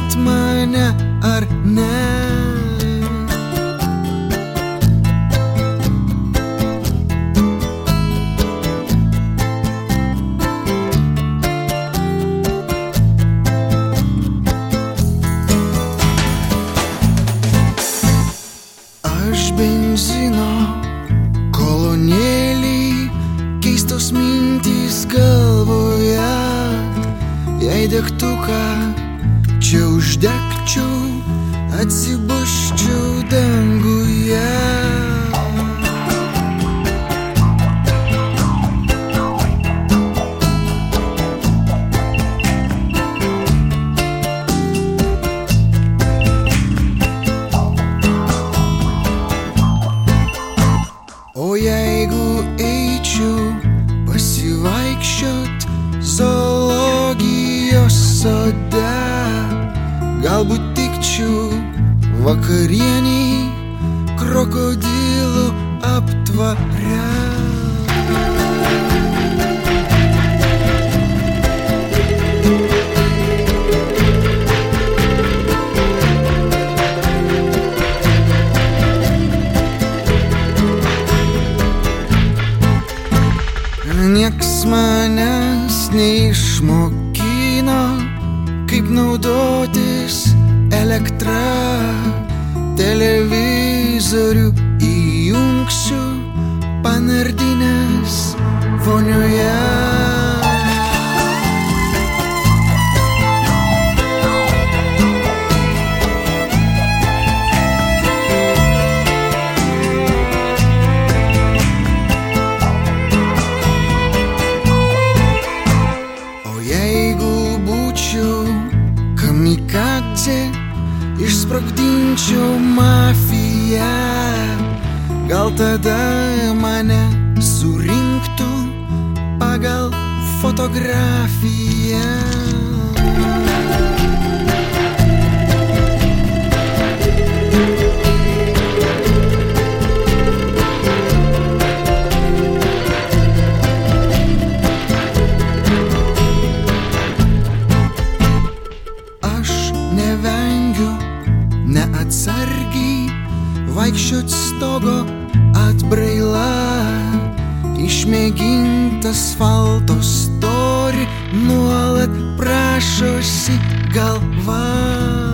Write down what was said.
mylėt mane ar ne. Aš benzino kolonėlį, keistos mintys galvoje. Jei degtuką čia uždegčiau, atsibusčiau danguje. O jeigu eičiau pasivaikščiot zoologijos sode, galbūt tikčiau vakarieniai krokodilų aptvare. Nieks manęs neišmokino, kaip naudotis elektra. Televizorių įjungsiu panardinęs vonioje. Kamikadzė, išsprogdinčiau mafiją. Gal tada mane surinktų pagal fotografiją. Nevengiu neatsargiai vaikščiot stogo atbraila, išmėgint asfalto storį nuolat prašosi galva.